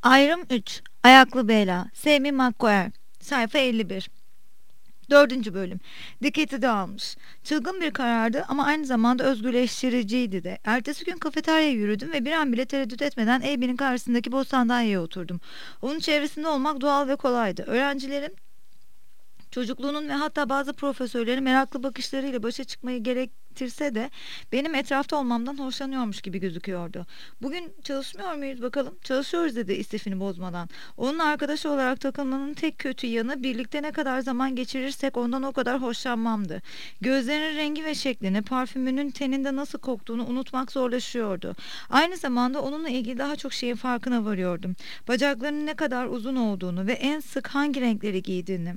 Ayrım 3. Ayaklı Bela. Sammy McGuire. Sayfa 51. Dördüncü bölüm. Dikkati dağılmış. Çılgın bir karardı ama aynı zamanda özgürleştiriciydi de. Ertesi gün kafeteryaya yürüdüm ve bir an bile tereddüt etmeden Abby'nin karşısındaki boş sandalyeye oturdum. Onun çevresinde olmak doğal ve kolaydı. Öğrencilerim çocukluğunun ve hatta bazı profesörlerin meraklı bakışlarıyla başa çıkmayı gerektirse de benim etrafta olmamdan hoşlanıyormuş gibi gözüküyordu. "Bugün çalışmıyor muyuz bakalım?" "Çalışıyoruz," dedi istifini bozmadan. Onun arkadaşı olarak takılmanın tek kötü yanı birlikte ne kadar zaman geçirirsek ondan o kadar hoşlanmamdı. Gözlerinin rengi ve şeklini, parfümünün teninde nasıl koktuğunu unutmak zorlaşıyordu. Aynı zamanda onunla ilgili daha çok şeyin farkına varıyordum. Bacaklarının ne kadar uzun olduğunu ve en sık hangi renkleri giydiğini.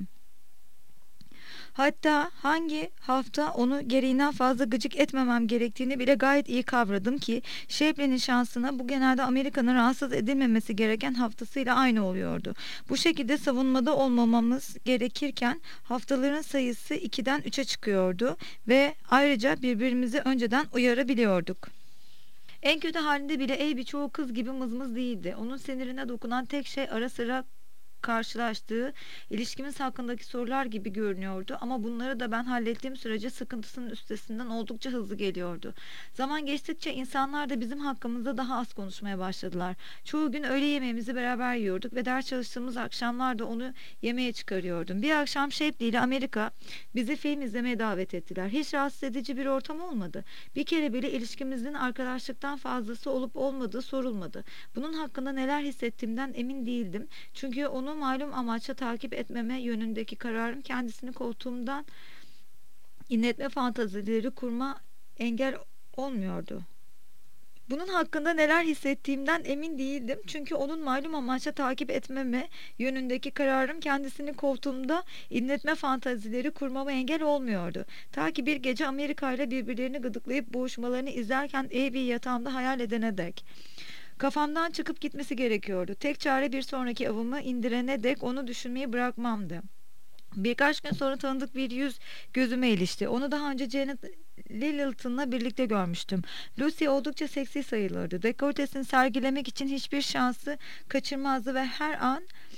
Hatta hangi hafta onu gereğinden fazla gıcık etmemem gerektiğini bile gayet iyi kavradım ki Shapely'nin şansına bu genelde Amerika'nın rahatsız edilmemesi gereken haftasıyla aynı oluyordu. Bu şekilde savunmada olmamamız gerekirken haftaların sayısı 2'den 3'e çıkıyordu ve ayrıca birbirimizi önceden uyarabiliyorduk. En kötü halinde bile Abby çoğu kız gibi mızmız değildi. Onun sinirine dokunan tek şey ara sıra karşılaştığı ilişkimiz hakkındaki sorular gibi görünüyordu ama bunları da ben hallettiğim sürece sıkıntısının üstesinden oldukça hızlı geliyordu. Zaman geçtikçe insanlar da bizim hakkımızda daha az konuşmaya başladılar. Çoğu gün öğle yemeğimizi beraber yiyorduk ve ders çalıştığımız akşamlarda onu yemeğe çıkarıyordum. Bir akşam Shapley ile Amerika bizi film izlemeye davet ettiler. Hiç rahatsız edici bir ortam olmadı. Bir kere bile ilişkimizin arkadaşlıktan fazlası olup olmadığı sorulmadı. Bunun hakkında neler hissettiğimden emin değildim. Çünkü onu malum amaçla takip etmeme yönündeki kararım kendisini koltuğumdan inletme fantazileri kurma engel olmuyordu. Bunun hakkında neler hissettiğimden emin değildim. Çünkü onun malum amaçla takip etmeme yönündeki kararım kendisini koltuğumda inletme fantazileri kurmama engel olmuyordu. Ta ki bir gece Amerika ile birbirlerini gıdıklayıp boğuşmalarını izlerken Abby'yi yatağımda hayal edene dek. Kafamdan çıkıp gitmesi gerekiyordu. Tek çare bir sonraki avımı indirene dek onu düşünmeyi bırakmamdı. Birkaç gün sonra tanıdık bir yüz gözüme ilişti. Onu daha önce Janet Littleton'la birlikte görmüştüm. Lucy oldukça seksi sayılırdı. Dekoltesini sergilemek için hiçbir şansı kaçırmazdı ve her an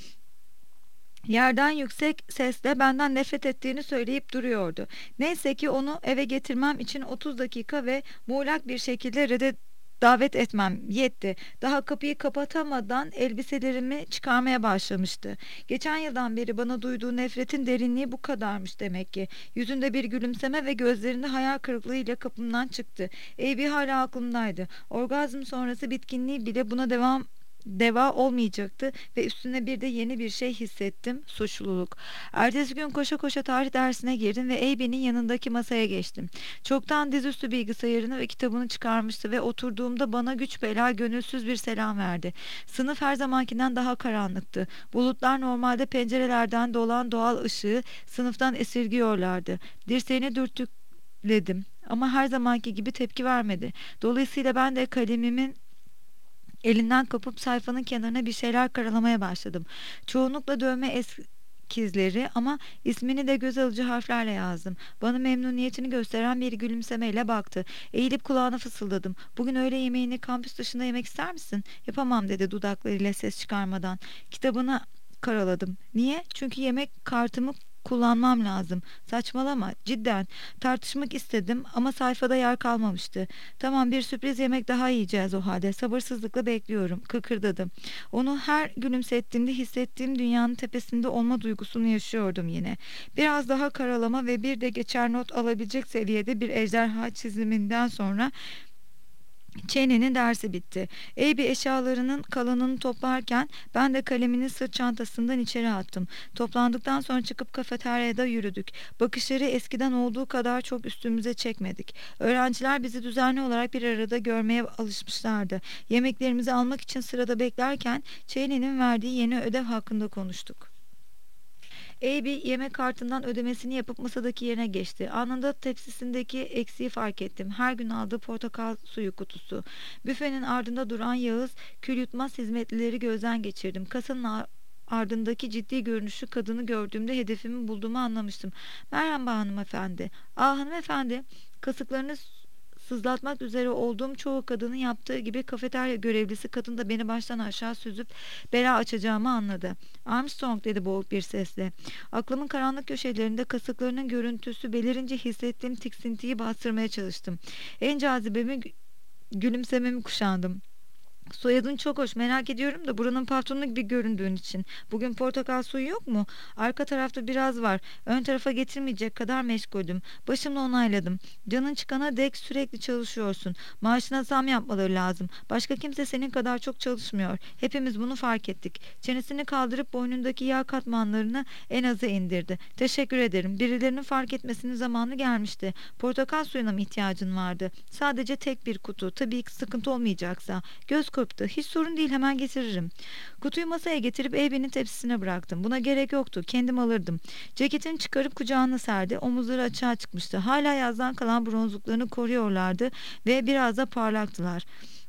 yerden yüksek sesle benden nefret ettiğini söyleyip duruyordu. Neyse ki onu eve getirmem için 30 dakika ve muğlak bir şekilde davet etmem yetti. Daha kapıyı kapatamadan elbiselerimi çıkarmaya başlamıştı. Geçen yıldan beri bana duyduğu nefretin derinliği bu kadarmış demek ki. Yüzünde bir gülümseme ve gözlerinde hayal kırıklığıyla kapımdan çıktı. Abby hala aklımdaydı. Orgazm sonrası bitkinliği bile buna deva olmayacaktı ve üstüne bir de yeni bir şey hissettim: suçluluk. Ertesi gün koşa koşa tarih dersine girdim ve Abby'nin yanındaki masaya geçtim. Çoktan dizüstü bilgisayarını ve kitabını çıkarmıştı ve oturduğumda bana güç bela gönülsüz bir selam verdi. Sınıf her zamankinden daha karanlıktı. Bulutlar normalde pencerelerden dolan doğal ışığı sınıftan esirgiyorlardı. Dirseğini dürtükledim ama her zamanki gibi tepki vermedi. Dolayısıyla ben de kalemimin elinden kapıp sayfanın kenarına bir şeyler karalamaya başladım. Çoğunlukla dövme eskizleri ama ismini de göz alıcı harflerle yazdım. Bana memnuniyetini gösteren bir gülümsemeyle baktı. Eğilip kulağına fısıldadım. "Bugün öğle yemeğini kampüs dışında yemek ister misin?" "Yapamam," dedi dudaklarıyla ses çıkarmadan. Kitabını karaladım. "Niye?" "Çünkü yemek kartımı kullanmam lazım." "Saçmalama, cidden." Tartışmak istedim ama sayfada yer kalmamıştı. "Tamam, bir sürpriz yemek daha yiyeceğiz o halde. Sabırsızlıkla bekliyorum," kıkırdadım. Onu her gülümsettiğimde hissettiğim dünyanın tepesinde olma duygusunu yaşıyordum yine. Biraz daha karalama ve bir de geçer not alabilecek seviyede bir ejderha çiziminden sonra Cheney'nin dersi bitti. Abby eşyalarının kalanını toplarken ben de kalemini sırt çantasından içeri attım. Toplandıktan sonra çıkıp kafeteryada yürüdük. Bakışları eskiden olduğu kadar çok üstümüze çekmedik. Öğrenciler bizi düzenli olarak bir arada görmeye alışmışlardı. Yemeklerimizi almak için sırada beklerken Cheney'nin verdiği yeni ödev hakkında konuştuk. Abby yemek kartından ödemesini yapıp masadaki yerine geçti. Anında tepsisindeki eksiği fark ettim. Her gün aldığı portakal suyu kutusu. Büfenin ardında duran Yağız kül yutmaz hizmetlileri gözden geçirdim. Kasanın ardındaki ciddi görünüşlü kadını gördüğümde hedefimi bulduğumu anlamıştım. "Merhaba hanımefendi." "Aa, hanımefendi." Kasıklarını sızlatmak üzere olduğum çoğu kadının yaptığı gibi kafeterya görevlisi kadın da beni baştan aşağı süzüp bela açacağımı anladı. Armstrong dedi boğuk bir sesle. Aklımın karanlık köşelerinde kasıklarının görüntüsü belirince hissettiğim tiksintiyi bastırmaya çalıştım. En cazibemi gülümsememi kuşandım. Soyadın çok hoş, merak ediyorum da buranın patronu gibi göründüğün için. Bugün portakal suyu yok mu? Arka tarafta biraz var. Ön tarafa getirmeyecek kadar meşguldüm. Başımla onayladım. Canın çıkana dek sürekli çalışıyorsun. Maaşına zam yapmaları lazım. Başka kimse senin kadar çok çalışmıyor. Hepimiz bunu fark ettik. Çenesini kaldırıp boynundaki yağ katmanlarını en aza indirdi. Teşekkür ederim. Birilerinin fark etmesinin zamanı gelmişti. Portakal suyuna mı ihtiyacın vardı? Sadece tek bir kutu. Tabii ki sıkıntı olmayacaksa. Göz kırptı. Hiç sorun değil, hemen getiririm. Kutuyu masaya getirip Abby'nin tepsisine bıraktım. Buna gerek yoktu. Kendim alırdım. Ceketini çıkarıp kucağına serdi. Omuzları açığa çıkmıştı. Hala yazdan kalan bronzluklarını koruyorlardı ve biraz da parlaktılar.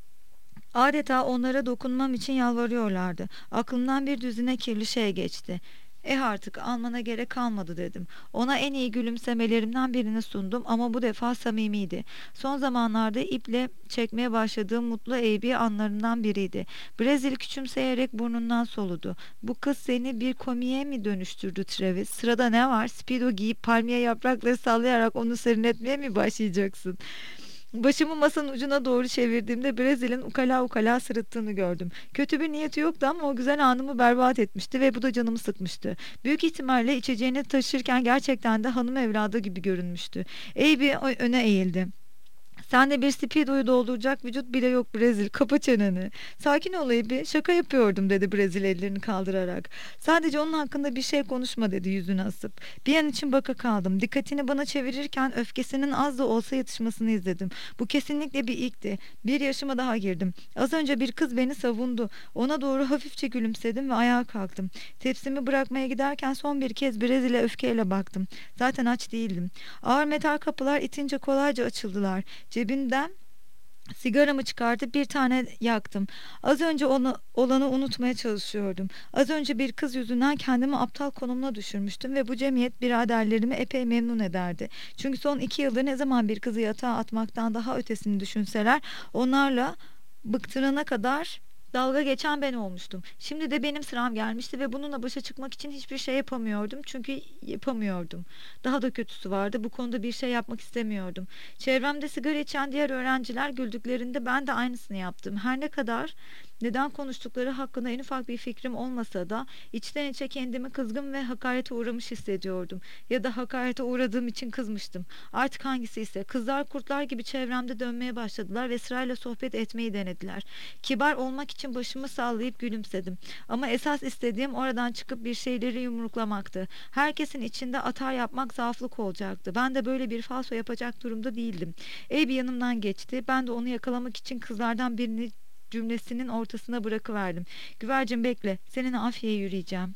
Adeta onlara dokunmam için yalvarıyorlardı. Aklımdan bir düzine kirli şey geçti. Artık almana gerek kalmadı dedim. Ona en iyi gülümsemelerimden birini sundum ama bu defa samimiydi. Son zamanlarda iple çekmeye başladığım mutlu Abby anlarından biriydi. Brezil küçümseyerek burnundan soludu. Bu kız seni bir komiye mi dönüştürdü Travis? Sırada ne var? Speedo giyip palmiye yaprakları sallayarak onu serinletmeye mi başlayacaksın? Başımı masanın ucuna doğru çevirdiğimde Brezil'in ukala ukala sırıttığını gördüm. Kötü bir niyeti yoktu ama o güzel anımı berbat etmişti ve bu da canımı sıkmıştı. Büyük ihtimalle içeceğini taşırken gerçekten de hanım evladı gibi görünmüştü. Abby öne eğildi. Sende bir Speedo'yu dolduracak vücut bile yok Brezil. Kapa çeneni. Sakin ol Abby. Şaka yapıyordum dedi Brezil ellerini kaldırarak. Sadece onun hakkında bir şey konuşma dedi yüzünü asıp. Bir an için baka kaldım. Dikkatini bana çevirirken öfkesinin az da olsa yatışmasını izledim. Bu kesinlikle bir ilkti. Bir yaşıma daha girdim. Az önce bir kız beni savundu. Ona doğru hafifçe gülümsedim ve ayağa kalktım. Tepsimi bırakmaya giderken son bir kez Brezil'e öfkeyle baktım. Zaten aç değildim. Ağır metal kapılar itince kolayca açıldılar. Cebimden sigaramı çıkartıp bir tane yaktım. Az önce olanı unutmaya çalışıyordum. Az önce bir kız yüzünden kendimi aptal konumuna düşürmüştüm ve bu cemiyet biraderlerimi epey memnun ederdi. Çünkü son 2 yıldır ne zaman bir kızı yatağa atmaktan daha ötesini düşünseler onlarla bıktırana kadar dalga geçen ben olmuştum. Şimdi de benim sıram gelmişti ve bununla başa çıkmak için hiçbir şey yapamıyordum. Çünkü yapamıyordum. Daha da kötüsü vardı. Bu konuda bir şey yapmak istemiyordum. Çevremde sigara içen diğer öğrenciler güldüklerinde ben de aynısını yaptım. Her ne kadar neden konuştukları hakkında en ufak bir fikrim olmasa da içten içe kendimi kızgın ve hakarete uğramış hissediyordum. Ya da hakarete uğradığım için kızmıştım. Artık hangisi ise kızlar kurtlar gibi çevremde dönmeye başladılar ve sırayla sohbet etmeyi denediler. Kibar olmak için başımı sallayıp gülümsedim. Ama esas istediğim oradan çıkıp bir şeyleri yumruklamaktı. Herkesin içinde atar yapmak zaaflık olacaktı. Ben de böyle bir falso yapacak durumda değildim. Abby yanımdan geçti. Ben de onu yakalamak için kızlardan birini cümlesinin ortasına bırakıverdim. Güvercin bekle. Seninle Afya'ya yürüyeceğim.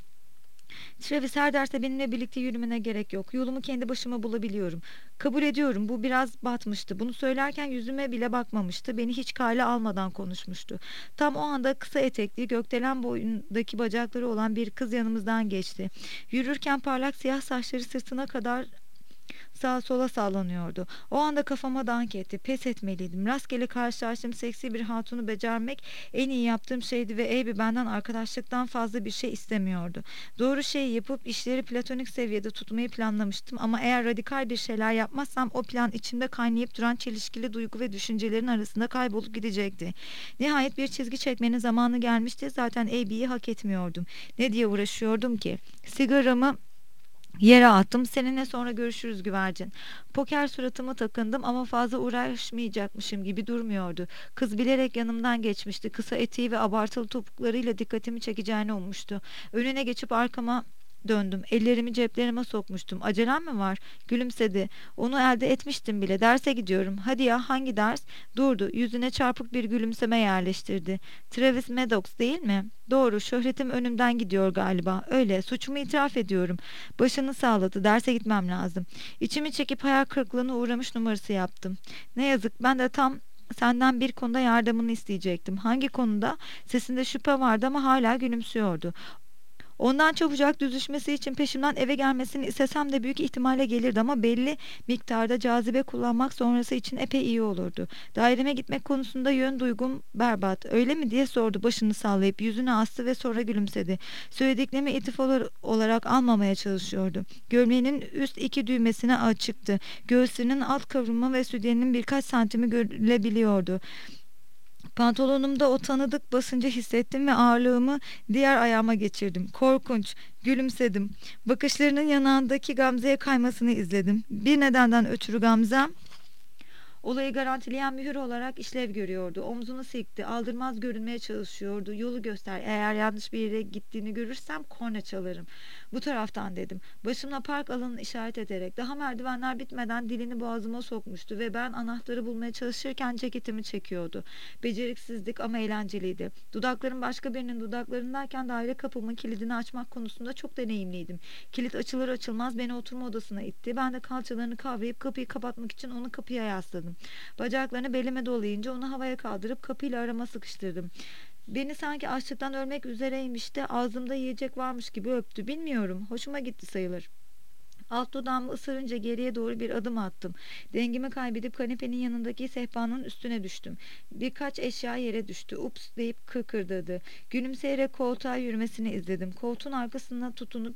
Travis, her derste benimle birlikte yürümene gerek yok. Yolumu kendi başıma bulabiliyorum. Kabul ediyorum, bu biraz batmıştı. Bunu söylerken yüzüme bile bakmamıştı. Beni hiç kale almadan konuşmuştu. Tam o anda kısa etekli, gökdelen boyundaki bacakları olan bir kız yanımızdan geçti. Yürürken parlak siyah saçları sırtına kadar sağa sola sallanıyordu. O anda kafama dank etti. Pes etmeliydim. Rastgele karşılaştığım seksi bir hatunu becermek en iyi yaptığım şeydi ve Abby benden arkadaşlıktan fazla bir şey istemiyordu. Doğru şeyi yapıp işleri platonik seviyede tutmayı planlamıştım ama eğer radikal bir şeyler yapmazsam o plan içimde kaynayıp duran çelişkili duygu ve düşüncelerin arasında kaybolup gidecekti. Nihayet bir çizgi çekmenin zamanı gelmişti. Zaten Abby'yi hak etmiyordum. Ne diye uğraşıyordum ki? Sigaramı yere attım. Seninle sonra görüşürüz güvercin. Poker suratıma takındım ama fazla uğraşmayacakmışım gibi durmuyordu. Kız bilerek yanımdan geçmişti. Kısa eteği ve abartılı topuklarıyla dikkatimi çekeceğini ummuştu. Önüne geçip arkama döndüm. Ellerimi ceplerime sokmuştum. Acelem mi var? Gülümsedi. Onu elde etmiştim bile. Derse gidiyorum. Hadi ya, hangi ders? Durdu. Yüzüne çarpık bir gülümseme yerleştirdi. Travis Maddox değil mi? Doğru. Şöhretim önümden gidiyor galiba. Öyle. Suçumu itiraf ediyorum. Başını sağladı. Derse gitmem lazım. İçimi çekip hayal kırıklığına uğramış numarası yaptım. Ne yazık, ben de tam senden bir konuda yardımını isteyecektim. Hangi konuda? Sesinde şüphe vardı ama hala gülümsüyordu. Ondan çabucak düzüşmesi için peşimden eve gelmesini istesem de büyük ihtimalle gelirdi ama belli miktarda cazibe kullanmak sonrası için epey iyi olurdu. Daireme gitmek konusunda yön duygum berbat. Öyle mi diye sordu başını sallayıp yüzünü astı ve sonra gülümsedi. Söylediklerimi olarak almamaya çalışıyordu. Gömleğinin üst iki düğmesine açıktı. Göğsünün alt kıvrımı ve sütyeninin birkaç santimi görülebiliyordu. Pantolonumda o tanıdık basıncı hissettim ve ağırlığımı diğer ayağıma geçirdim. Korkunç. Gülümsedim. Bakışlarının yanağındaki Gamze'ye kaymasını izledim. Bir nedenden ötürü Gamzem olayı garantileyen mühür olarak işlev görüyordu. Omzunu silkti. Aldırmaz görünmeye çalışıyordu. Yolu göster. Eğer yanlış bir yere gittiğini görürsem korna çalarım. Bu taraftan dedim. Başımla park alanını işaret ederek. Daha merdivenler bitmeden dilini boğazıma sokmuştu ve ben anahtarı bulmaya çalışırken ceketimi çekiyordu. Beceriksizlik ama eğlenceliydi. Dudaklarım başka birinin dudaklarındayken daire kapımın kilidini açmak konusunda çok deneyimliydim. Kilit açılır açılmaz beni oturma odasına itti. Ben de kalçalarını kavrayıp kapıyı kapatmak için onu kapıya yasladım. Bacaklarını belime dolayınca onu havaya kaldırıp kapıyla arama sıkıştırdım. Beni sanki açlıktan ölmek üzereymiş de ağzımda yiyecek varmış gibi öptü. Bilmiyorum, hoşuma gitti sayılır. Alt dudağımı ısırınca geriye doğru bir adım attım. Dengimi kaybedip kanepenin yanındaki sehpanın üstüne düştüm. Birkaç eşya yere düştü. Ups deyip kıkırdadı. Gülümseyerek koltuğa yürümesini izledim. Koltuğun arkasına tutunup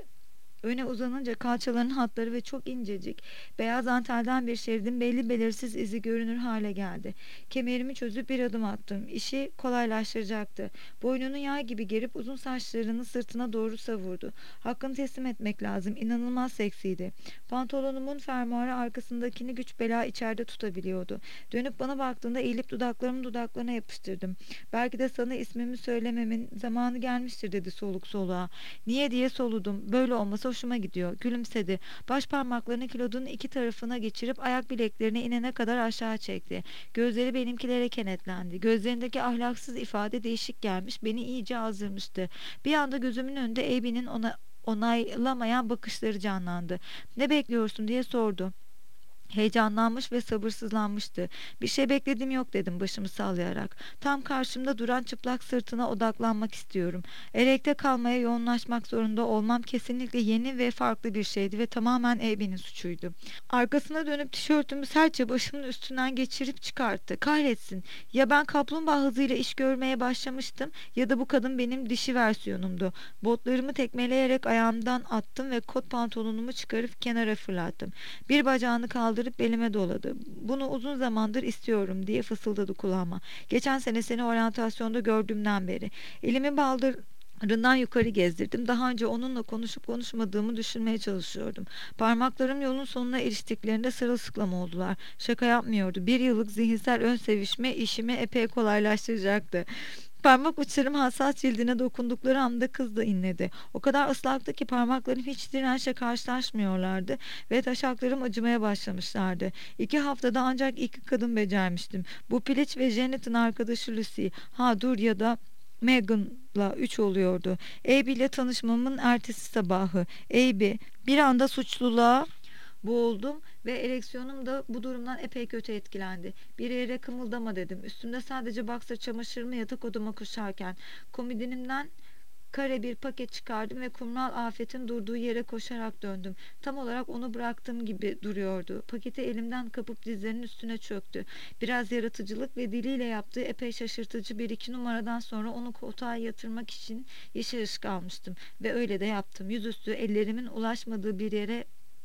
öne uzanınca kalçalarının hatları ve çok incecik beyaz antelden bir şeridin belli belirsiz izi görünür hale geldi. Kemerimi çözüp bir adım attım. İşi kolaylaştıracaktı. Boynunu yay gibi gerip uzun saçlarını sırtına doğru savurdu. Hakkını teslim etmek lazım. İnanılmaz seksiydi. Pantolonumun fermuarı arkasındakini güç bela içeride tutabiliyordu. Dönüp bana baktığında eğilip dudaklarımı dudaklarına yapıştırdım. Belki de sana ismimi söylememin zamanı gelmiştir dedi soluk soluğa. Niye diye soludum. Böyle olmasa hoşuma gidiyor. Gülümsedi. Baş parmaklarını kilodunun iki tarafına geçirip ayak bileklerine inene kadar aşağı çekti. Gözleri benimkilere kenetlendi. Gözlerindeki ahlaksız ifade değişik gelmiş. Beni iyice azdırmıştı. Bir anda gözümün önünde Abby'nin onaylamayan bakışları canlandı. Ne bekliyorsun diye sordu. Heyecanlanmış ve sabırsızlanmıştı. Bir şey beklediğim yok dedim başımı sallayarak. Tam karşımda duran çıplak sırtına odaklanmak istiyorum. Erekte kalmaya yoğunlaşmak zorunda olmam kesinlikle yeni ve farklı bir şeydi ve tamamen Abby'nin suçuydu. Arkasına dönüp tişörtümü sertçe başımın üstünden geçirip çıkarttı. Kahretsin. Ya ben kaplumbağa hızıyla iş görmeye başlamıştım ya da bu kadın benim dişi versiyonumdu. Botlarımı tekmeleyerek ayağımdan attım ve kot pantolonumu çıkarıp kenara fırlattım. Bir bacağını kaldırıp belime doladı. Bunu uzun zamandır istiyorum diye fısıldadı kulağıma. Geçen sene seni oryantasyonda gördüğümden beri. Elimi baldırından yukarı gezdirdim. Daha önce onunla konuşup konuşmadığımı düşünmeye çalışıyordum. Parmaklarım yolun sonuna eriştiklerinde sırılsıklam oldular. Şaka yapmıyordu. Bir yıllık zihinsel ön sevişme işimi epey kolaylaştıracaktı. Parmak uçlarım hassas cildine dokundukları anda kız da inledi. O kadar ıslaktı ki parmaklarım hiç dirençle karşılaşmıyorlardı ve taşaklarım acımaya başlamışlardı. 2 haftada ancak 2 kadın becermiştim. Bu Piliç ve Janet'in arkadaşı Lucy. Ha dur ya da Megan'la 3 oluyordu. Abby ile tanışmamın ertesi sabahı. Abby bir anda suçluluğa boğuldum ve ereksiyonum da bu durumdan epey kötü etkilendi. Bir yere kımıldama dedim. Üstümde sadece boxer çamaşırımı yatak odama koşarken komodinimden kare bir paket çıkardım ve kumral afetin durduğu yere koşarak döndüm. Tam olarak onu bıraktığım gibi duruyordu. Paketi elimden kapıp dizlerinin üstüne çöktü. Biraz yaratıcılık ve diliyle yaptığı epey şaşırtıcı bir iki numaradan sonra onu koltuğa yatırmak için yeşil ışık almıştım. Ve öyle de yaptım. Yüzüstü ellerimin ulaşmadığı bir yere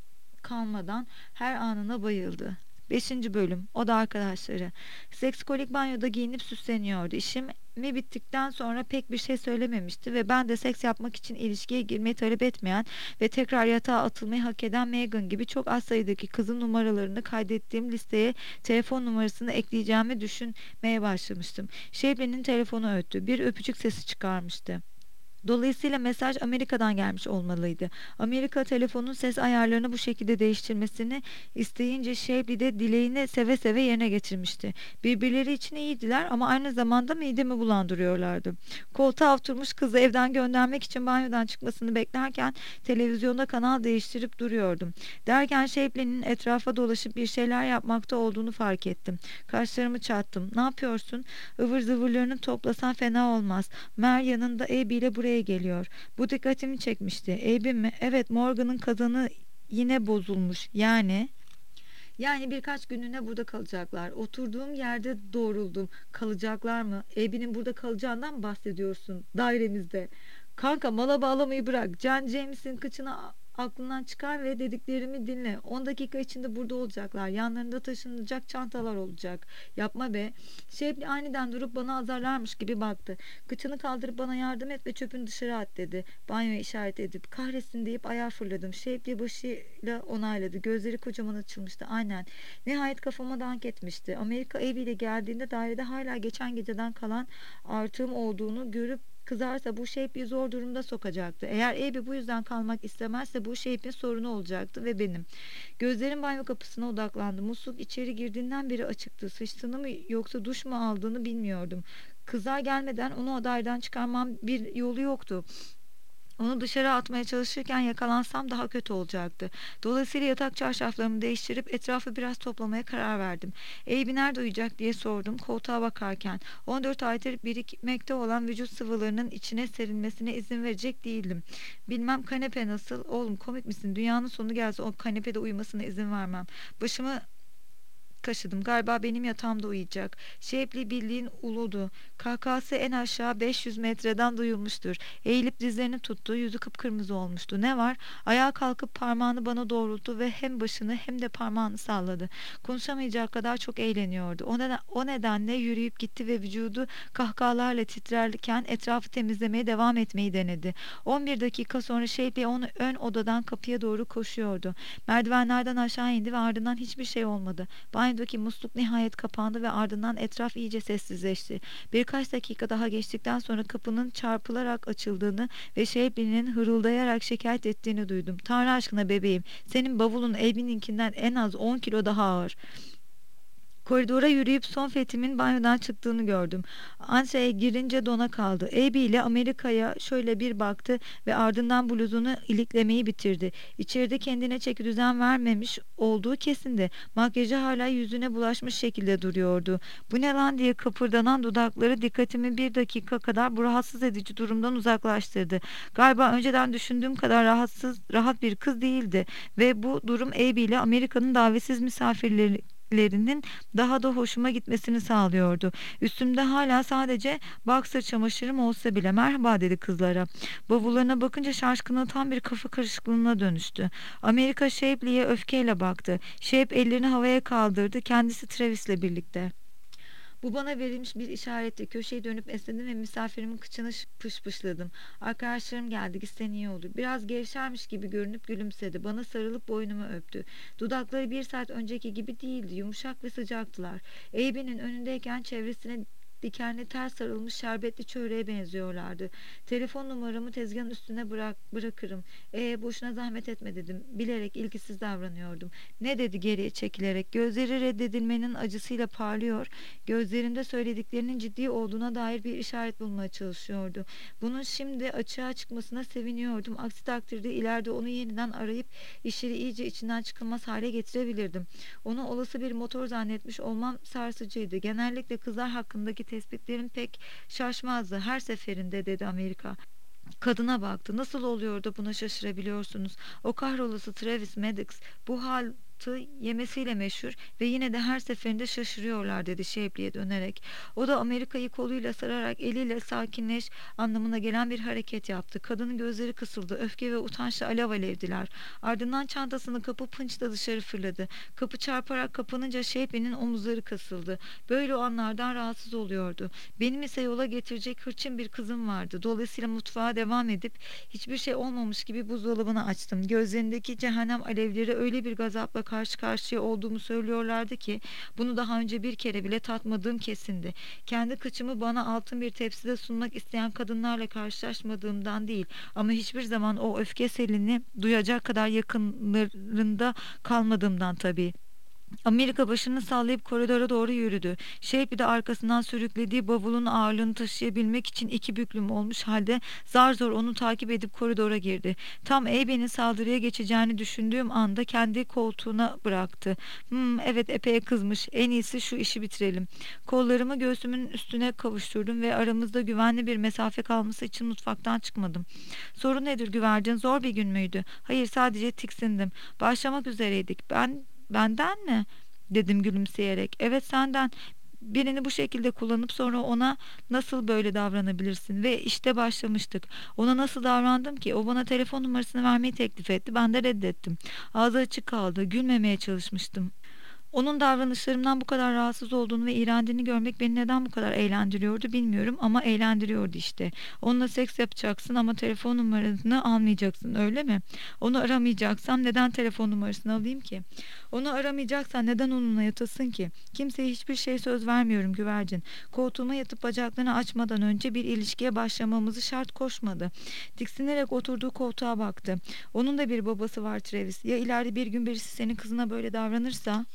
kalmadan her anına bayıldı. 5. bölüm. O da arkadaşları. Sekskolik banyoda giyinip süsleniyordu. İşimi bittikten sonra pek bir şey söylememişti ve ben de seks yapmak için ilişkiye girmeyi talep etmeyen ve tekrar yatağa atılmayı hak eden Megan gibi çok az sayıdaki kızın numaralarını kaydettiğim listeye telefon numarasını ekleyeceğimi düşünmeye başlamıştım. Şebne'nin telefonu öttü. Bir öpücük sesi çıkarmıştı. Dolayısıyla mesaj Amerika'dan gelmiş olmalıydı. Amerika telefonun ses ayarlarını bu şekilde değiştirmesini isteyince Shapley de dileğini seve seve yerine getirmişti. Birbirleri için iyiydiler ama aynı zamanda midemi bulandırıyorlardı. Koltuğa oturmuş kızı evden göndermek için banyodan çıkmasını beklerken televizyonda kanal değiştirip duruyordum. Derken Shapley'nin etrafa dolaşıp bir şeyler yapmakta olduğunu fark ettim. Kaşlarımı çattım. Ne yapıyorsun? Ivır zıvırlarını toplasan fena olmaz. Mer yanında Abby ile buraya oraya geliyor. Bu dikkatimi çekmişti. Abby mi? Evet, Morgan'ın kazanı yine bozulmuş. Yani birkaç günlüğüne burada kalacaklar. Oturduğum yerde doğruldum. Kalacaklar mı? Abby'nin burada kalacağından bahsediyorsun. Dairemizde. Kanka, mala bağlamayı bırak. John James'in kıçını aklından çıkar ve dediklerimi dinle. 10 dakika içinde burada olacaklar. Yanlarında taşınacak çantalar olacak. Yapma be. Şebni aniden durup bana azarlarmış gibi baktı. Kıçını kaldırıp bana yardım et ve çöpünü dışarı at dedi. Banyoya işaret edip kahretsin deyip ayağa fırladım. Şebni başıyla onayladı. Gözleri kocaman açılmıştı. Aynen. Nihayet kafama dank etmişti. Amerika eviyle geldiğinde dairede hala geçen geceden kalan artığım olduğunu görüp kızarsa bu Shape'i zor durumda sokacaktı. Eğer Abby bu yüzden kalmak istemezse bu Shape'in sorunu olacaktı ve benim. Gözlerim banyo kapısına odaklandı. Musluk içeri girdiğinden beri açıktı. Sıçtığını mı yoksa duş mu aldığını bilmiyordum. Kızlar gelmeden onu odaydan çıkarmam bir yolu yoktu. Onu dışarı atmaya çalışırken yakalansam daha kötü olacaktı. Dolayısıyla yatak çarşaflarımı değiştirip etrafı biraz toplamaya karar verdim. Eybi nerede uyuyacak diye sordum koltuğa bakarken. 14 aydır birikmekte olan vücut sıvılarının içine serilmesine izin verecek değildim. Bilmem kanepe nasıl? Oğlum, komik misin? Dünyanın sonu gelse o kanepede uyumasına izin vermem. Başımı kaşıdım. Galiba benim yatağımda uyuyacak. Şebli bildiğin uludu. Kahkahası en aşağı 500 metreden duyulmuştur. Eğilip dizlerini tuttu. Yüzü kıpkırmızı olmuştu. Ne var? Ayağa kalkıp parmağını bana doğrulttu ve hem başını hem de parmağını salladı. Konuşamayacak kadar çok eğleniyordu. O nedenle yürüyüp gitti ve vücudu kahkahalarla titrerken etrafı temizlemeye devam etmeyi denedi. 11 dakika sonra Şebli onu ön odadan kapıya doğru koşuyordu. Merdivenlerden aşağı indi ve ardından hiçbir şey olmadı. Banyodaki musluk nihayet kapandı ve ardından etraf iyice sessizleşti. Birkaç dakika daha geçtikten sonra kapının çarpılarak açıldığını ve Şebli'nin hırıldayarak şikayet ettiğini duydum. Tanrı aşkına bebeğim, senin bavulun Elvin'inkinden en az 10 kilo daha ağır. Koridora yürüyüp son fethimin banyodan çıktığını gördüm. Ansa'ya girince dona kaldı. Abby ile Amerika'ya şöyle bir baktı ve ardından bluzunu iliklemeyi bitirdi. İçeride kendine çeki düzen vermemiş olduğu kesindi. Makyajı hala yüzüne bulaşmış şekilde duruyordu. Bu ne lan diye kıpırdanan dudakları dikkatimi bir dakika kadar bu rahatsız edici durumdan uzaklaştırdı. Galiba önceden düşündüğüm kadar rahat bir kız değildi ve bu durum Abby ile Amerika'nın davetsiz misafirlerinin daha da hoşuma gitmesini sağlıyordu. Üstümde hala sadece boxer çamaşırım olsa bile merhaba dedi kızlara. Bavullarına bakınca şaşkınlığı tam bir kafa karışıklığına dönüştü. Amerika Shapley'e öfkeyle baktı. Shape ellerini havaya kaldırdı. Kendisi Travis'le birlikte. Bu bana verilmiş bir işaretti. Köşeyi dönüp esnedim ve misafirimin kıçını pışpışladım. Arkadaşlarım geldi, gitsen iyi olur. Biraz gevşermiş gibi görünüp gülümsedi. Bana sarılıp boynumu öptü. Dudakları bir saat önceki gibi değildi. Yumuşak ve sıcaktılar. Eybe'nin önündeyken çevresine dikenli ters sarılmış şerbetli çöreğe benziyorlardı. Telefon numaramı tezgahın üstüne bırakırım. Boşuna zahmet etme dedim. Bilerek ilgisiz davranıyordum. Ne dedi geriye çekilerek. Gözleri reddedilmenin acısıyla parlıyor. Gözlerinde söylediklerinin ciddi olduğuna dair bir işaret bulmaya çalışıyordu. Bunun şimdi açığa çıkmasına seviniyordum. Aksi takdirde ileride onu yeniden arayıp işleri iyice içinden çıkılmaz hale getirebilirdim. Onu olası bir motor zannetmiş olmam sarsıcıydı. Genellikle kızlar hakkındaki tespitlerim pek şaşmazdı. Her seferinde dedi Amerika. Kadına baktı. Nasıl oluyor da buna şaşırabiliyorsunuz? O kahrolası Travis Maddox bu haltı yemesiyle meşhur ve yine de her seferinde şaşırıyorlar dedi Shapley'e dönerek. O da Amerika'yı koluyla sararak eliyle sakinleş anlamına gelen bir hareket yaptı. Kadının gözleri kısıldı. Öfke ve utançla alev alevdiler. Ardından çantasını kapıp hınçla dışarı fırladı. Kapı çarparak kapanınca Shapley'nin omuzları kasıldı. Böyle o anlardan rahatsız oluyordu. Benim ise yola getirecek hırçın bir kızım vardı. Dolayısıyla mutfağa devam edip hiçbir şey olmamış gibi buzdolabını açtım. Gözlerindeki cehennem alevleri öyle bir gazapla karşı karşıya olduğumu söylüyorlardı ki bunu daha önce bir kere bile tatmadığım kesindi. Kendi kıçımı bana altın bir tepside sunmak isteyen kadınlarla karşılaşmadığımdan değil ama hiçbir zaman o öfke selini duyacak kadar yakınlarında kalmadığımdan tabii. Amerika başını sallayıp koridora doğru yürüdü. Shelby de arkasından sürüklediği bavulun ağırlığını taşıyabilmek için iki büklüm olmuş halde zar zor onu takip edip koridora girdi. Tam Abby'nin saldırıya geçeceğini düşündüğüm anda kendi koltuğuna bıraktı. Evet, epey kızmış. En iyisi şu işi bitirelim. Kollarımı göğsümün üstüne kavuşturdum ve aramızda güvenli bir mesafe kalması için mutfaktan çıkmadım. Sorun nedir güvercin? Zor bir gün müydü? Hayır, sadece tiksindim. Başlamak üzereydik. Benden mi? Dedim gülümseyerek. Evet, senden. Birini bu şekilde kullanıp sonra ona nasıl böyle davranabilirsin? Ve işte başlamıştık. Ona nasıl davrandım ki? O bana telefon numarasını vermeyi teklif etti. Ben de reddettim. Ağzı açık kaldı. Gülmemeye çalışmıştım. Onun davranışlarımdan bu kadar rahatsız olduğunu ve iğrendiğini görmek beni neden bu kadar eğlendiriyordu bilmiyorum ama eğlendiriyordu işte. Onunla seks yapacaksın ama telefon numarasını almayacaksın, öyle mi? Onu aramayacaksam neden telefon numarasını alayım ki? Onu aramayacaksan neden onunla yatasın ki? Kimseye hiçbir şey söz vermiyorum güvercin. Koltuğuma yatıp bacaklarını açmadan önce bir ilişkiye başlamamızı şart koşmadı. Tiksinerek oturduğu koltuğa baktı. Onun da bir babası var Travis. Ya ileride bir gün birisi senin kızına böyle davranırsa?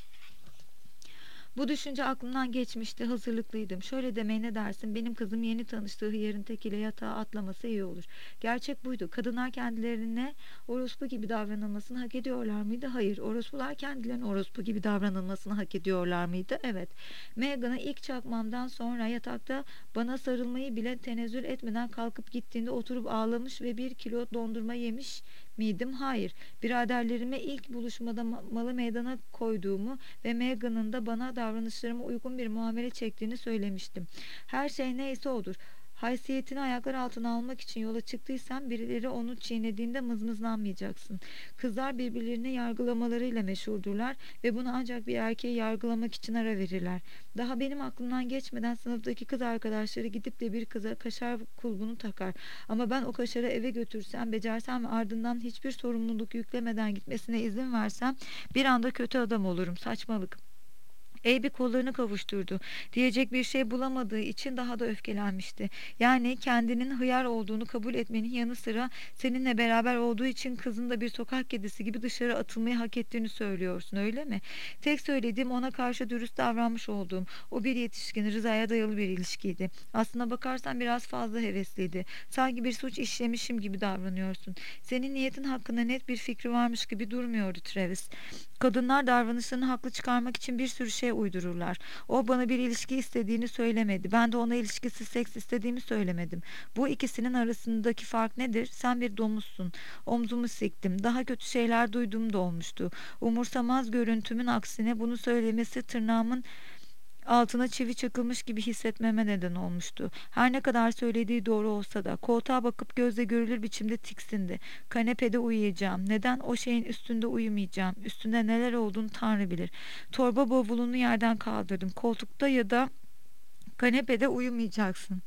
Bu düşünce aklımdan geçmişti, hazırlıklıydım. Şöyle demeye ne dersin? Benim kızım yeni tanıştığı hıyarın tekiyle yatağa atlaması iyi olur. Gerçek buydu. Kadınlar kendilerine orospu gibi davranılmasını hak ediyorlar mıydı? Hayır. Orospular kendilerine orospu gibi davranılmasını hak ediyorlar mıydı? Evet. Megan'a ilk çakmamdan sonra yatakta bana sarılmayı bile tenezzül etmeden kalkıp gittiğinde oturup ağlamış ve 1 kilo dondurma yemiş miydim? Hayır. Biraderlerime ilk buluşmada malı meydana koyduğumu ve Megan'ın da bana davranışlarıma uygun bir muamele çektiğini söylemiştim. Her şey neyse odur. Haysiyetini ayaklar altına almak için yola çıktıysan birileri onu çiğnediğinde mızmızlanmayacaksın. Kızlar birbirlerini yargılamalarıyla meşhurdurlar ve bunu ancak bir erkeği yargılamak için ara verirler. Daha benim aklımdan geçmeden sınıftaki kız arkadaşları gidip de bir kıza kaşar kulbunu takar. Ama ben o kaşarı eve götürsem, becersem ve ardından hiçbir sorumluluk yüklemeden gitmesine izin versem bir anda kötü adam olurum. Saçmalık. Abby kollarını kavuşturdu. Diyecek bir şey bulamadığı için daha da öfkelenmişti. Yani kendinin hıyar olduğunu kabul etmenin yanı sıra seninle beraber olduğu için kızın da bir sokak kedisi gibi dışarı atılmayı hak ettiğini söylüyorsun, öyle mi? Tek söylediğim ona karşı dürüst davranmış olduğum, o bir yetişkin, rızaya dayalı bir ilişkiydi. Aslına bakarsan biraz fazla hevesliydi. Sanki bir suç işlemişim gibi davranıyorsun. Senin niyetin hakkında net bir fikri varmış gibi durmuyordu Travis. Kadınlar davranışlarını haklı çıkarmak için bir sürü şey uydururlar. O bana bir ilişki istediğini söylemedi. Ben de ona ilişkisiz seks istediğimi söylemedim. Bu ikisinin arasındaki fark nedir? Sen bir domuzsun. Omzumu siktim. Daha kötü şeyler duyduğum da olmuştu. Umursamaz görüntümün aksine bunu söylemesi tırnağımın altına çivi çakılmış gibi hissetmeme neden olmuştu. Her ne kadar söylediği doğru olsa da koltuğa bakıp gözle görülür biçimde tiksindi. Kanepede uyuyacağım. Neden o şeyin üstünde uyumayacağım? Üstünde neler olduğunu Tanrı bilir. Torba bavulunu yerden kaldırdım. Koltukta ya da kanepede uyumayacaksın.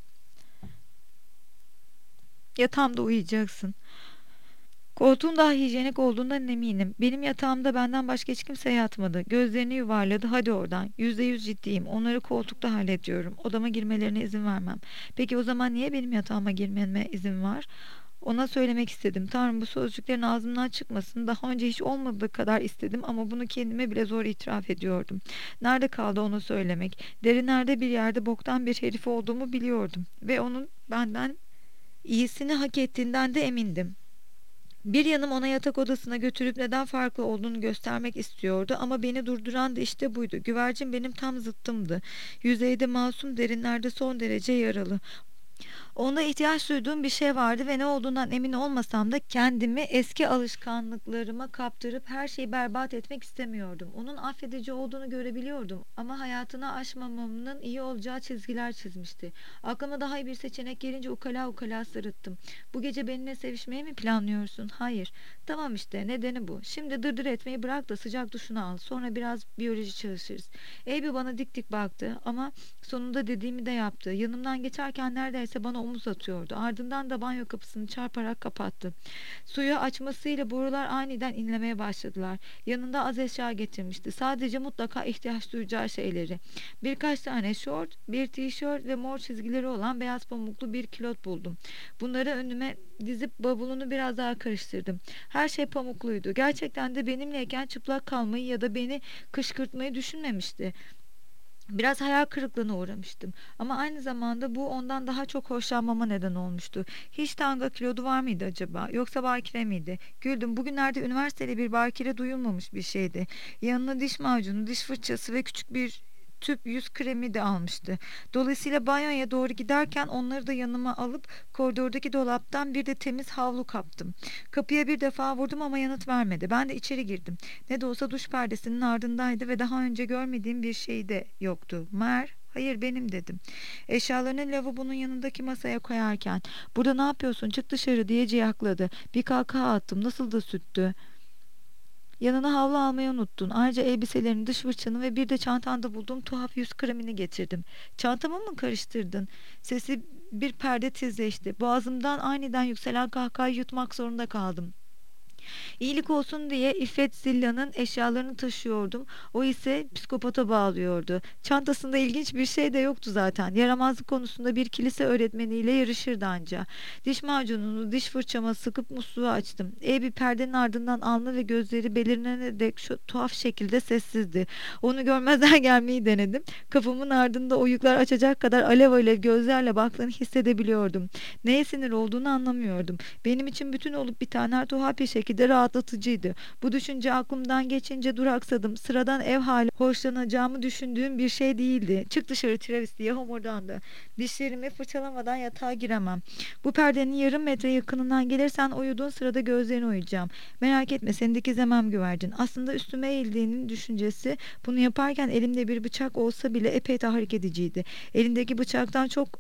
Yatağımda uyuyacaksın. Koltuğun daha hijyenik olduğundan eminim. Benim yatağımda benden başka hiç kimse yatmadı. Gözlerini yuvarladı. Hadi oradan. %100 ciddiyim. Onları koltukta hallediyorum. Odama girmelerine izin vermem. Peki o zaman niye benim yatağıma girmeme izin var? Ona söylemek istedim. Tanrım, bu sözcüklerin ağzımdan çıkmasın. Daha önce hiç olmadığı kadar istedim ama bunu kendime bile zor itiraf ediyordum. Nerede kaldı onu söylemek? Derinlerde bir yerde boktan bir herif olduğumu biliyordum. Ve onun benden iyisini hak ettiğinden de emindim. Bir yanım ona yatak odasına götürüp neden farklı olduğunu göstermek istiyordu ama beni durduran da işte buydu. Güvercin benim tam zıttımdı. Yüzeyde masum, derinlerde son derece yaralı. Onda ihtiyaç duyduğum bir şey vardı ve ne olduğundan emin olmasam da kendimi eski alışkanlıklarıma kaptırıp her şeyi berbat etmek istemiyordum. Onun affedici olduğunu görebiliyordum ama hayatına aşmamamın iyi olacağı çizgiler çizmişti. Aklıma daha iyi bir seçenek gelince ukala ukala sırıttım. Bu gece benimle sevişmeyi mi planlıyorsun? Hayır. Tamam işte, nedeni bu. Şimdi dırdır etmeyi bırak da sıcak duşunu al. Sonra biraz biyoloji çalışırız. Abby bana dik dik baktı ama sonunda dediğimi de yaptı. Yanımdan geçerken nerede neredeyse bana omuz atıyordu. Ardından da banyo kapısını çarparak kapattı. Suyu açmasıyla borular aniden inlemeye başladılar. Yanında az eşya getirmişti. Sadece mutlaka ihtiyaç duyacağı şeyleri. Birkaç tane şort, bir tişört ve mor çizgileri olan beyaz pamuklu bir kilot buldum. Bunları önüme dizip bavulunu biraz daha karıştırdım. Her şey pamukluydu. Gerçekten de benimleyken çıplak kalmayı ya da beni kışkırtmayı düşünmemişti. Biraz hayal kırıklığına uğramıştım. Ama aynı zamanda bu ondan daha çok hoşlanmama neden olmuştu. Hiç tanga kilodu var mıydı acaba? Yoksa bakire miydi? Güldüm. Bugünlerde üniversiteli bir bakire duyulmamış bir şeydi. Yanına diş macunu, diş fırçası ve küçük bir tüp yüz kremi de almıştı. Dolayısıyla banyoya doğru giderken onları da yanıma alıp koridordaki dolaptan bir de temiz havlu kaptım. Kapıya bir defa vurdum ama yanıt vermedi. Ben de içeri girdim. Ne de olsa duş perdesinin ardındaydı ve daha önce görmediğim bir şey de yoktu. Mer, hayır benim dedim. Eşyalarını lavabonun yanındaki masaya koyarken, burada ne yapıyorsun, çık dışarı diye ciyakladı. Bir kahkaha attım, nasıl da süttü. Yanına havlu almayı unuttun. Ayrıca elbiselerini, dış fırçanı ve bir de çantanda bulduğum tuhaf yüz kremini getirdim. Çantamı mı karıştırdın? Sesi bir perde tizleşti. Boğazımdan aniden yükselen kahkahayı yutmak zorunda kaldım. İyilik olsun diye İffet Zilla'nın eşyalarını taşıyordum. O ise psikopata bağlıyordu. Çantasında ilginç bir şey de yoktu zaten. Yaramazlık konusunda bir kilise öğretmeniyle yarışırdı anca. Diş macununu diş fırçama sıkıp musluğu açtım. Bir perdenin ardından alnı ve gözleri belirlenene dek şu tuhaf şekilde sessizdi. Onu görmezden gelmeyi denedim. Kafamın ardında oyuklar açacak kadar alev alev gözlerle baktığını hissedebiliyordum. Neye sinir olduğunu anlamıyordum. Benim için bütün olup bitenler tuhaf bir şekilde rahatlatıcıydı. Bu düşünce aklımdan geçince duraksadım. Sıradan ev hali hoşlanacağımı düşündüğüm bir şey değildi. Çık dışarı Travis diye homurdandı. Dişlerimi fırçalamadan yatağa giremem. Bu perdenin yarım metre yakınından gelirsen uyuduğun sırada gözlerini oyacağım. Merak etme seni dikizlemem güvercin. Aslında üstüme eğildiğinin düşüncesi bunu yaparken elimde bir bıçak olsa bile epey tahrik ediciydi. Elindeki bıçaktan çok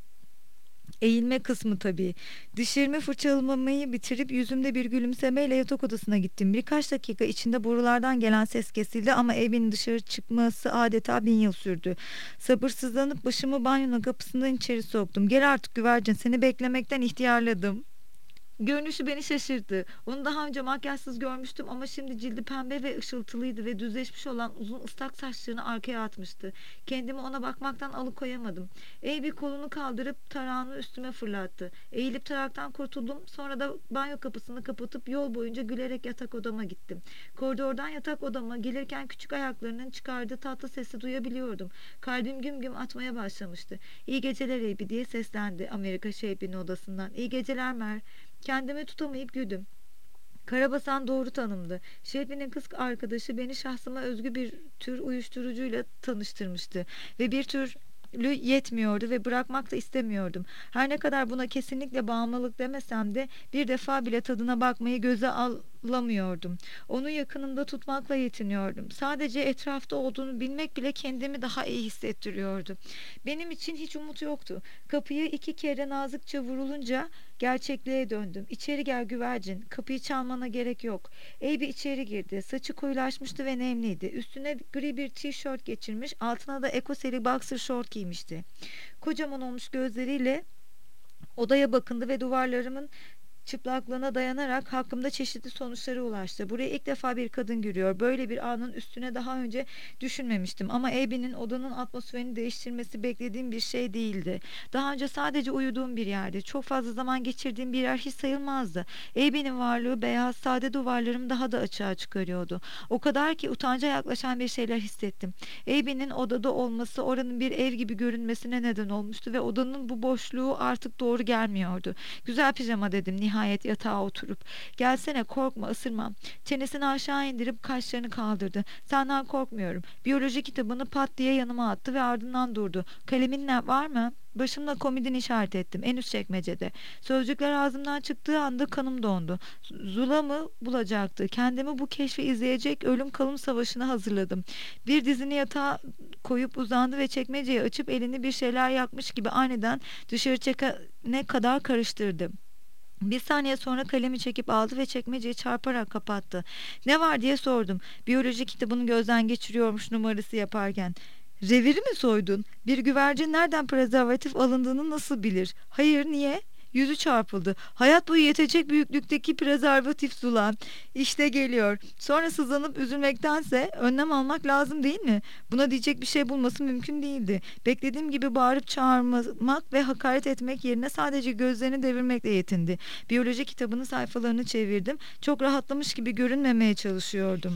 eğilme kısmı tabii. Dişlerimi fırçalamayı bitirip yüzümde bir gülümsemeyle yatak odasına gittim. Birkaç dakika içinde borulardan gelen ses kesildi ama evin dışarı çıkması adeta 1000 yıl sürdü. Sabırsızlanıp başımı banyonun kapısından içeri soktum. Gel artık güvercin, seni beklemekten ihtiyarladım. Görünüşü beni şaşırttı. Onu daha önce makyajsız görmüştüm ama şimdi cildi pembe ve ışıltılıydı ve düzleşmiş olan uzun ıslak saçlarını arkaya atmıştı. Kendimi ona bakmaktan alıkoyamadım. Bir kolunu kaldırıp tarağını üstüme fırlattı. Eğilip taraktan kurtuldum. Sonra da banyo kapısını kapatıp yol boyunca gülerek yatak odama gittim. Koridordan yatak odama gelirken küçük ayaklarının çıkardığı tatlı sesi duyabiliyordum. Kalbim güm güm atmaya başlamıştı. İyi geceler Ebi diye seslendi Amerika Şehbi'nin odasından. İyi geceler Mer. Kendimi tutamayıp güldüm. Karabasan doğru tanımdı. Şehri'nin kız arkadaşı beni şahsıma özgü bir tür uyuşturucuyla tanıştırmıştı ve bir türlü yetmiyordu ve bırakmak da istemiyordum. Her ne kadar buna kesinlikle bağımlılık demesem de bir defa bile tadına bakmayı göze alamıyordum. Onu yakınımda tutmakla yetiniyordum. Sadece etrafta olduğunu bilmek bile kendimi daha iyi hissettiriyordu. Benim için hiç umut yoktu. Kapıyı 2 kere nazikçe vurulunca gerçekliğe döndüm. İçeri gel güvercin. Kapıyı çalmana gerek yok. Eybi içeri girdi. Saçı koyulaşmıştı ve nemliydi. Üstüne gri bir tişört geçirmiş, altına da ekoseli boxer short giymişti. Kocaman olmuş gözleriyle odaya bakındı ve duvarlarımın çıplaklığına dayanarak hakkımda çeşitli sonuçlara ulaştı. Buraya ilk defa bir kadın giriyor. Böyle bir anın üstüne daha önce düşünmemiştim. Ama Abby'nin odanın atmosferini değiştirmesi beklediğim bir şey değildi. Daha önce sadece uyuduğum bir yerdi. Çok fazla zaman geçirdiğim bir yer hiç sayılmazdı. Abby'nin varlığı beyaz, sade duvarlarımı daha da açığa çıkarıyordu. O kadar ki utanca yaklaşan bir şeyler hissettim. Abby'nin odada olması oranın bir ev gibi görünmesine neden olmuştu ve odanın bu boşluğu artık doğru gelmiyordu. Güzel pijama dedim nihayet yatağa oturup. Gelsene korkma ısırmam. Çenesini aşağı indirip kaşlarını kaldırdı. Senden korkmuyorum. Biyoloji kitabını pat diye yanıma attı ve ardından durdu. Kalemin ne var mı? Başımla komodini işaret ettim. En üst çekmecede. Sözcükler ağzımdan çıktığı anda kanım dondu. Zula mı bulacaktı? Kendimi bu keşfi izleyecek ölüm kalım savaşına hazırladım. Bir dizini yatağa koyup uzandı ve çekmeceyi açıp elini bir şeyler yakmış gibi aniden dışarı çekene kadar karıştırdı. Bir saniye sonra kalemi çekip aldı ve çekmeceyi çarparak kapattı. Ne var diye sordum. Biyoloji kitabını gözden geçiriyormuş numarası yaparken. Reviri mi soydun? Bir güvercin nereden prezervatif alındığını nasıl bilir? Hayır, niye? Yüzü çarpıldı. Hayat boyu yetecek büyüklükteki prezervatif Zula. İşte geliyor. Sonra sızlanıp üzülmektense önlem almak lazım değil mi? Buna diyecek bir şey bulması mümkün değildi. Beklediğim gibi bağırıp çağırmak ve hakaret etmek yerine sadece gözlerini devirmekle yetindi. Biyoloji kitabının sayfalarını çevirdim. Çok rahatlamış gibi görünmemeye çalışıyordum.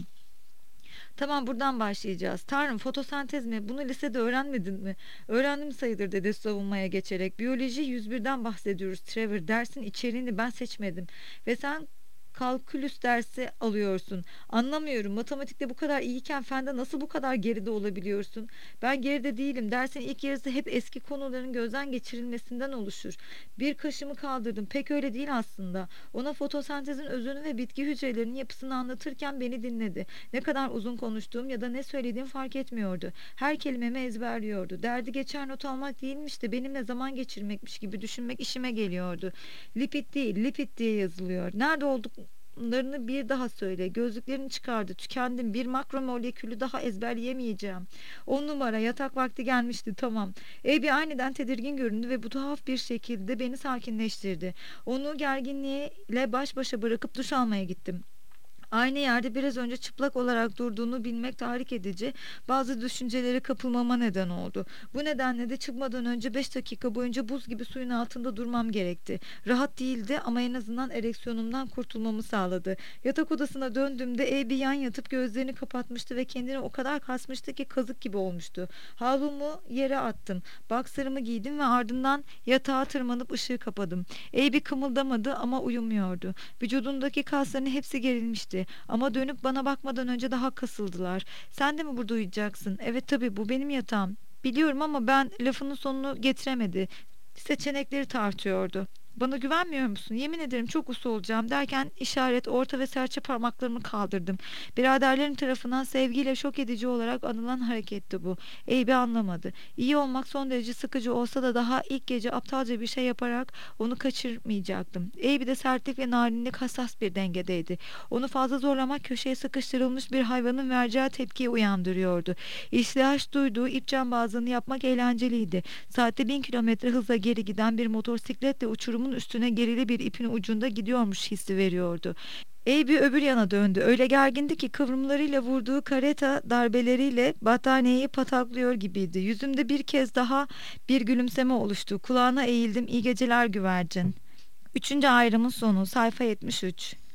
Tamam, buradan başlayacağız. Tanrım, fotosentez mi? Bunu lisede öğrenmedin mi? Öğrendim sayılır, dedi savunmaya geçerek. Biyoloji 101'den bahsediyoruz Trevor. Dersin içeriğini ben seçmedim. Ve sen kalkülüs dersi alıyorsun. Anlamıyorum. Matematikte bu kadar iyiyken fende nasıl bu kadar geride olabiliyorsun? Ben geride değilim. Dersin ilk yarısı hep eski konuların gözden geçirilmesinden oluşur. Bir kaşımı kaldırdım. Pek öyle değil aslında. Ona fotosentezin özünü ve bitki hücrelerinin yapısını anlatırken beni dinledi. Ne kadar uzun konuştuğum ya da ne söylediğim fark etmiyordu. Her kelimemi ezberliyordu. Derdi geçer not almak değilmiş de benimle zaman geçirmekmiş gibi düşünmek işime geliyordu. Lipid değil, lipid diye yazılıyor. Nerede olduklarını bir daha söyle. Gözlüklerini çıkardı. Tükendim. Bir makromolekülü daha ezberleyemeyeceğim. 10 numara, yatak vakti gelmişti. Tamam. Abby aniden tedirgin göründü ve bu tuhaf bir şekilde beni sakinleştirdi. Onu gerginliğiyle baş başa bırakıp duş almaya gittim. Aynı yerde biraz önce çıplak olarak durduğunu bilmek tahrik edici, bazı düşüncelere kapılmama neden oldu. Bu nedenle de çıkmadan önce 5 dakika boyunca buz gibi suyun altında durmam gerekti. Rahat değildi ama en azından ereksiyonumdan kurtulmamı sağladı. Yatak odasına döndüğümde Abby yan yatıp gözlerini kapatmıştı ve kendini o kadar kasmıştı ki kazık gibi olmuştu. Havlumu yere attım. Boxer'ımı giydim ve ardından yatağa tırmanıp ışığı kapadım. Abby kımıldamadı ama uyumuyordu. Vücudundaki kasların hepsi gerilmişti. Ama dönüp bana bakmadan önce daha kasıldılar. Sen de mi burada uyuyacaksın? Evet, tabii, bu benim yatağım. Biliyorum ama ben lafının sonunu getiremedi. Seçenekleri tartıyordu. Bana güvenmiyor musun? Yemin ederim çok usul olacağım, derken işaret, orta ve serçe parmaklarımı kaldırdım. Biraderlerim tarafından sevgiyle şok edici olarak anılan hareketti bu. Eybi anlamadı. İyi olmak son derece sıkıcı olsa da daha ilk gece aptalca bir şey yaparak onu kaçırmayacaktım. Eybi de sertlik ve narinlik hassas bir dengedeydi. Onu fazla zorlamak köşeye sıkıştırılmış bir hayvanın vereceği tepkiyi uyandırıyordu. İhtiyaç duyduğu ip cambazlığını yapmak eğlenceliydi. Saatte 1000 kilometre hızla geri giden bir motosikletle uçurumun üstüne gerili bir ipin ucunda gidiyormuş hissi veriyordu. Abby öbür yana döndü. Öyle gergindi ki kıvrımlarıyla vurduğu kareta darbeleriyle battaniyeyi pataklıyor gibiydi. Yüzümde bir kez daha bir gülümseme oluştu. Kulağına eğildim. İyi geceler güvercin. Üçüncü ayrımın sonu, sayfa 73.